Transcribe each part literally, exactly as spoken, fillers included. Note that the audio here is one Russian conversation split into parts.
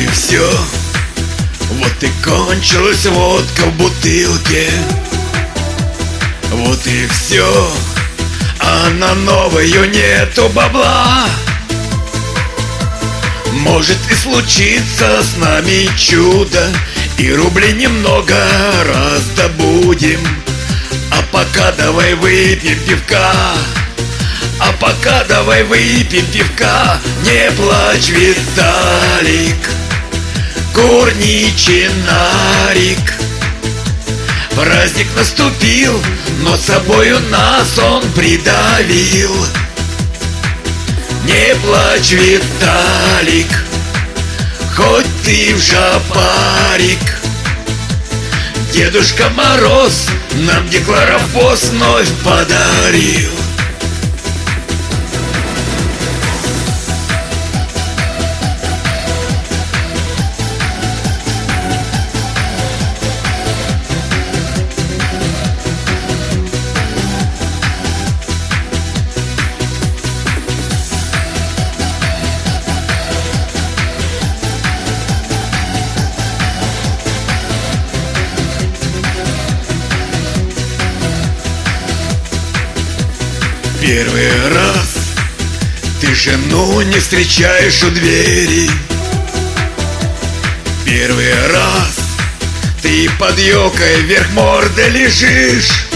и все. Вот и кончилась водка в бутылке. Вот и все. А на новую нету бабла. Может и случится с нами чудо, и рублей немного раздобудем. А пока давай выпьем пивка. А пока давай выпьем пивка. Не плачь, Виталик, курничий нарик. Праздник наступил, но собою нас он придавил. Не плачь, Виталик, хоть ты в жопарик. Дедушка Мороз нам декларофос вновь подарил. Первый раз ты жену не встречаешь у двери. Первый раз ты под елкой вверх мордой лежишь.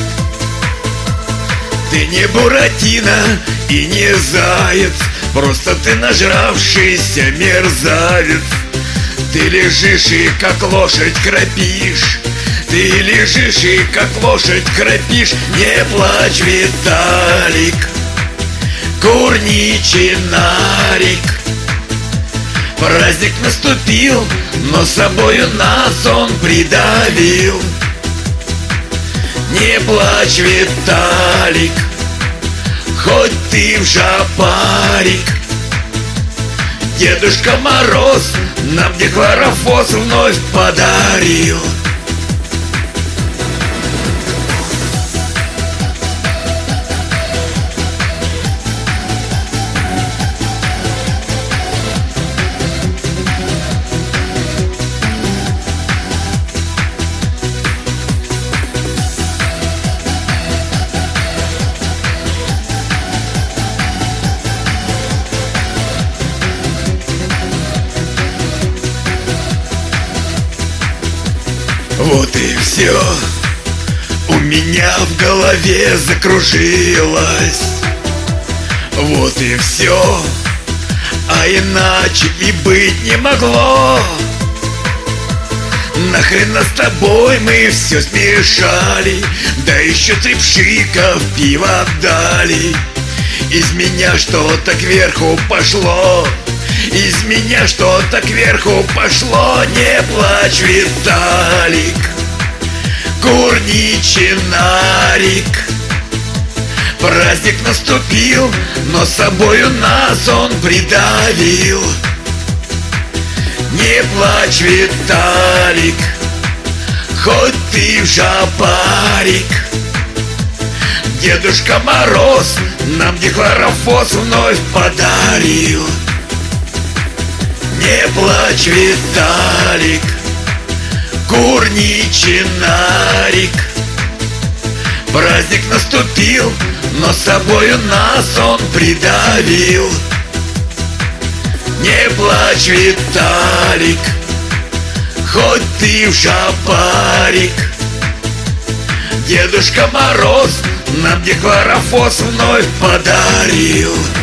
Ты не Буратино и не заяц, просто ты нажравшийся мерзавец. Ты лежишь и как лошадь храпишь. Ты лежишь и как лошадь храпишь. Не плачь, Виталик, курничий нарик. Праздник наступил, но собою нас он придавил. Не плачь, Виталик, хоть ты в жопарик. Дедушка Мороз нам декларофос вновь подарил. Вот и все. У меня в голове закружилось. Вот и все. А иначе и быть не могло. Нахрена с тобой мы все смешали, да еще три пшика в пиво дали. Из меня что-то кверху пошло. Из меня что-то кверху пошло. Не плачь, Виталик, курничий нарик. Праздник наступил, но собою нас он придавил. Не плачь, Виталик, хоть ты в жопарик. Дедушка Мороз нам декларофос вновь подарил. Не плачь, Виталик, курничий нарик. Праздник наступил, но собою нас он придавил. Не плачь, Виталик, хоть ты в жопарик. Дедушка Мороз нам декларофос вновь подарил.